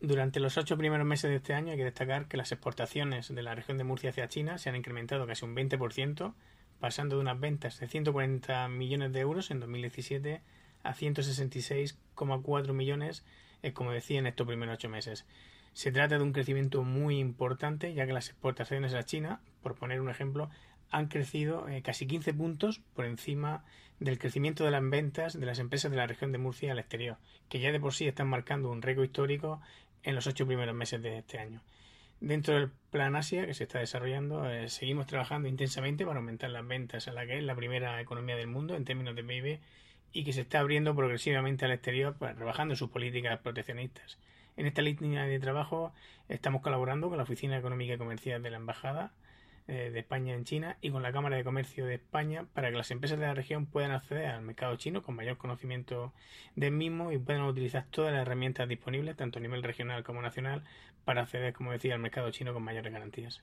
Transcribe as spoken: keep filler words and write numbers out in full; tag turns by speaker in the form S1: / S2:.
S1: Durante los ocho primeros meses de este año hay que destacar que las exportaciones de la región de Murcia hacia China se han incrementado casi un veinte por ciento, pasando de unas ventas de ciento cuarenta millones de euros en dos mil diecisiete a ciento sesenta y seis coma cuatro millones, eh, como decía, en estos primeros ocho meses. Se trata de un crecimiento muy importante, ya que las exportaciones a China, por poner un ejemplo, han crecido eh, casi quince puntos por encima del crecimiento de las ventas de las empresas de la región de Murcia al exterior, que ya de por sí están marcando un récord histórico en los ocho primeros meses de este año. Dentro del Plan Asia que se está desarrollando, eh, seguimos trabajando intensamente para aumentar las ventas a la que es la primera economía del mundo en términos de P I B y que se está abriendo progresivamente al exterior, pues, rebajando sus políticas proteccionistas. En esta línea de trabajo estamos colaborando con la Oficina Económica y Comercial de la Embajada eh, de España en China y con la Cámara de Comercio de España para que las empresas de la región puedan acceder al mercado chino con mayor conocimiento del mismo y puedan utilizar todas las herramientas disponibles, tanto a nivel regional como nacional, para acceder, como decía, al mercado chino con mayores garantías.